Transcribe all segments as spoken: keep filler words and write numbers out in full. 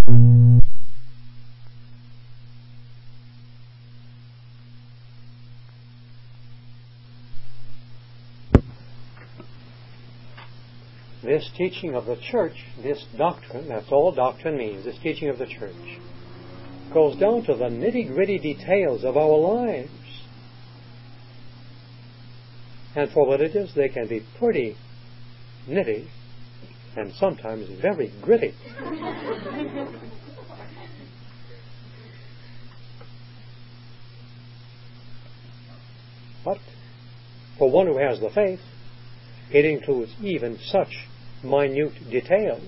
This teaching of the church, this doctrine, that's all doctrine means, this teaching of the church, goes down to the nitty-gritty details of our lives. And for what it is, they can be pretty nitty and sometimes very gritty. But for one who has the faith, it includes even such minute details.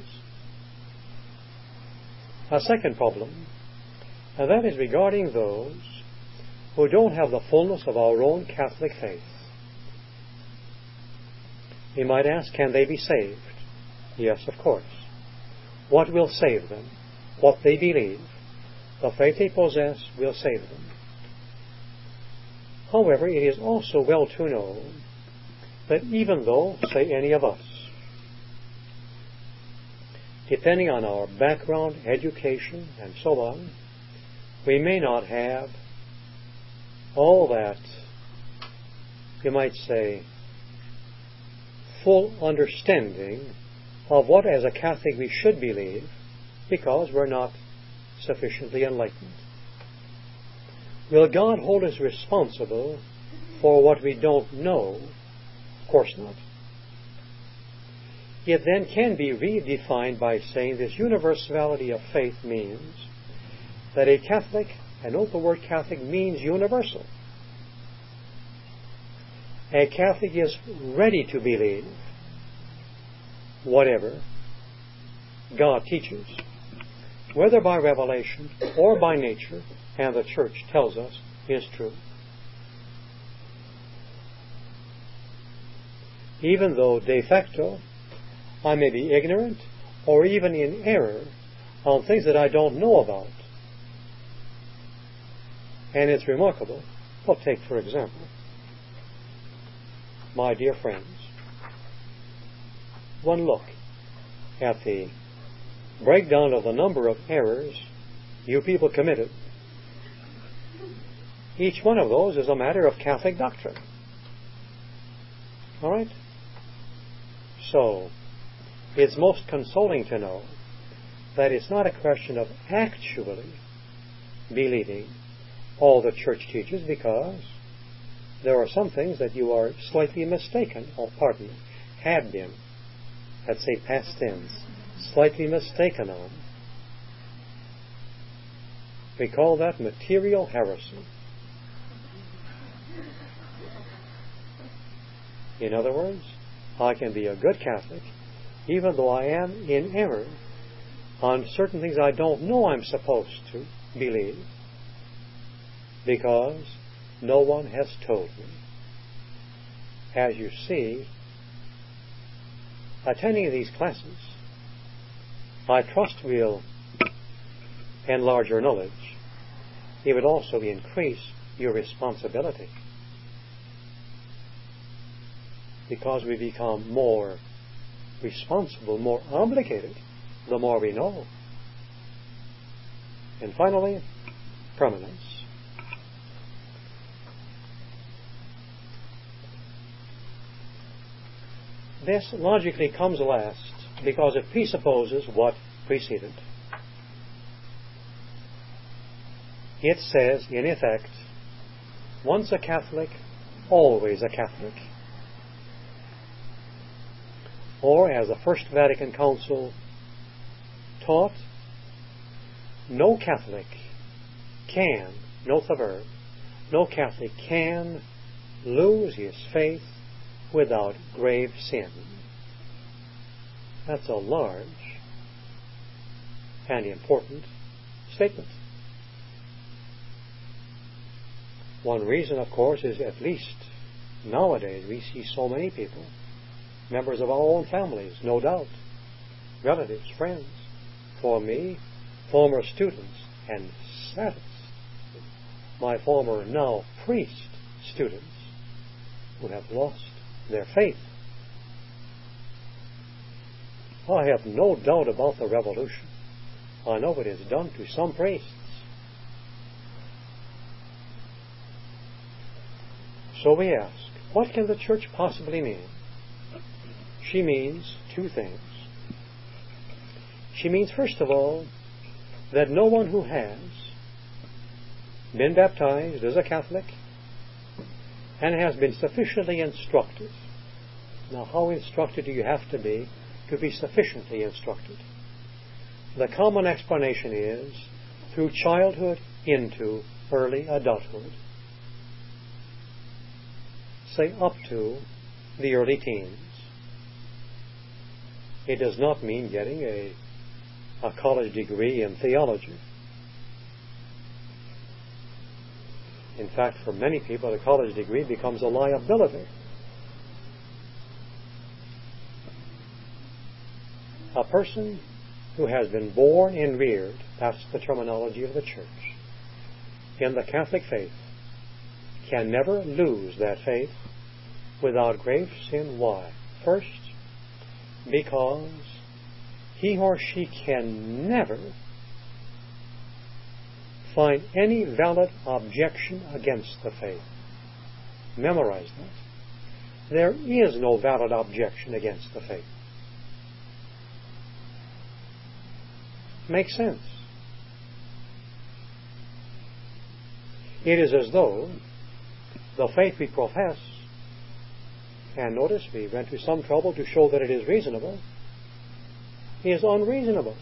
A second problem, and that is regarding those who don't have the fullness of our own Catholic faith. You might ask, can they be saved? Yes, of course. What will save them? What they believe. The faith they possess will save them. However, it is also well to know that even though, say, any of us, depending on our background, education, and so on, we may not have all that, you might say, full understanding of what as a Catholic we should believe, because we're not sufficiently enlightened. Will God hold us responsible for what we don't know? Of course not. It then can be redefined by saying this universality of faith means that a Catholic, I know the word Catholic means universal. A Catholic is ready to believe whatever God teaches, whether by revelation or by nature, and the Church tells us is true. Even though de facto I may be ignorant or even in error on things that I don't know about. And it's remarkable. Well, take for example, my dear friends, one look at the breakdown of the number of errors you people committed. Each one of those is a matter of Catholic doctrine. All right? So, it's most consoling to know that it's not a question of actually believing all the Church teaches, because there are some things that you are slightly mistaken, or pardon me, had been, let's say past tense, slightly mistaken on. We call that material heresy. In other words, I can be a good Catholic even though I am in error on certain things I don't know I'm supposed to believe, because no one has told me. As you see, attending these classes, I trust will enlarge your knowledge. It would also increase your responsibility, because we become more responsible, more obligated, the more we know. And finally, permanence. This logically comes last because it presupposes what preceded. It says, in effect, once a Catholic, always a Catholic. Or, as the First Vatican Council taught, no Catholic can, note the verb, no Catholic can lose his faith without grave sin. That's a large and important statement. One reason, of course, is at least nowadays we see so many people, members of our own families, no doubt, relatives, friends, for me, former students, and saddest, my former now priest students, who have lost their faith. I have no doubt about the revolution. I know it is done to some priests. So we ask, what can the church possibly mean? She means two things. She means, first of all, that no one who has been baptized as a Catholic and has been sufficiently instructed. Now, how instructed do you have to be to be sufficiently instructed? The common explanation is through childhood into early adulthood. Say up to the early teens. It does not mean getting a, a college degree in theology. In fact, for many people, a college degree becomes a liability. A person who has been born and reared, that's the terminology of the church, in the Catholic faith, can never lose that faith without grave sin. Why? First, because he or she can never find any valid objection against the faith. Memorize that. There is no valid objection against the faith. Makes sense. It is as though the faith we profess, and notice we went to some trouble to show that it is reasonable, is unreasonable.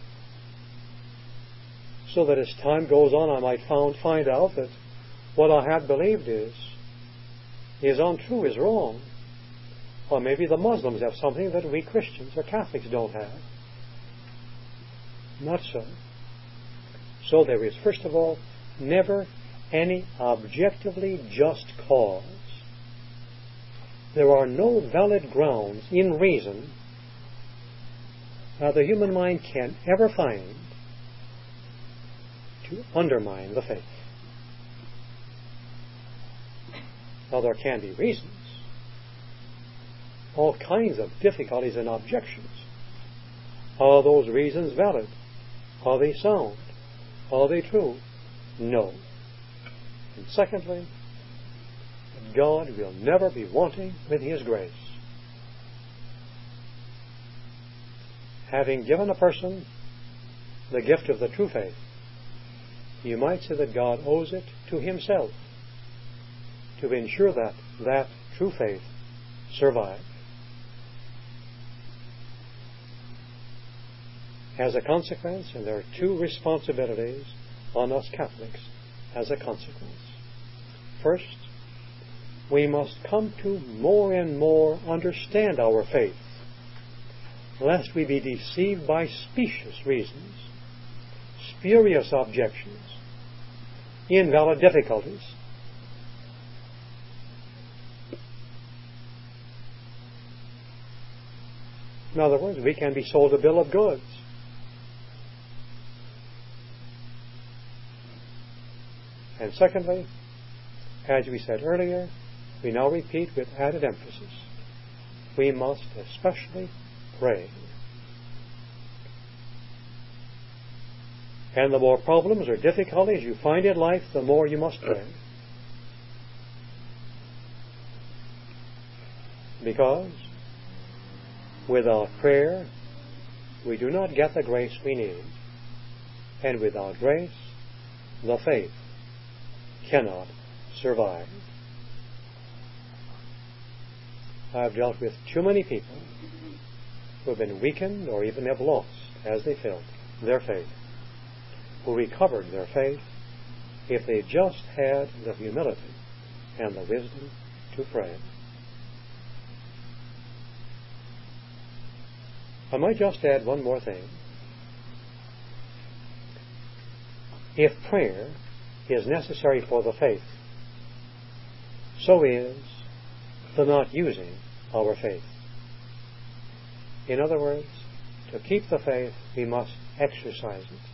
So that as time goes on, I might found, find out that what I had believed is is untrue, is wrong. Or maybe the Muslims have something that we Christians or Catholics don't have. Not so. So there is, first of all, never any objectively just cause. There are no valid grounds in reason that the human mind can ever find to undermine the faith. Now, there can be reasons, all kinds of difficulties and objections. Are those reasons valid? Are they sound? Are they true? No. And secondly, God will never be wanting with His grace. Having given a person the gift of the true faith, you might say that God owes it to Himself to ensure that that true faith survive. As a consequence, and there are two responsibilities on us Catholics as a consequence. First, we must come to more and more understand our faith, lest we be deceived by specious reasons, spurious objections, invalid difficulties. In other words, we can be sold a bill of goods. And secondly, as we said earlier, we now repeat with added emphasis, we must especially pray. And the more problems or difficulties you find in life, the more you must pray. Because without prayer, we do not get the grace we need. And without grace, the faith cannot survive. I've dealt with too many people who have been weakened or even have lost, as they felt, their faith, who recovered their faith if they just had the humility and the wisdom to pray. I might just add one more thing. If prayer is necessary for the faith, so is the not using our faith. In other words, to keep the faith, we must exercise it.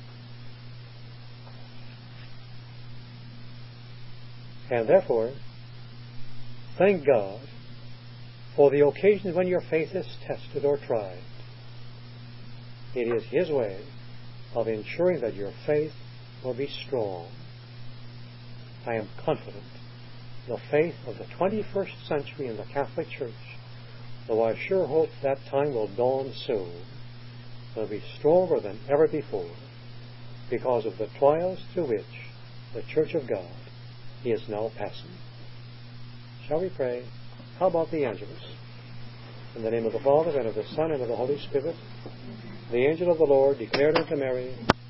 And therefore, thank God for the occasions when your faith is tested or tried. It is His way of ensuring that your faith will be strong. I am confident the faith of the twenty-first century in the Catholic Church, though I sure hope that time will dawn soon, will be stronger than ever before because of the trials through which the Church of God is now passing. Shall we pray? How about the Angelus? In the name of the Father, and of the Son, and of the Holy Spirit, the angel of the Lord declared unto Mary,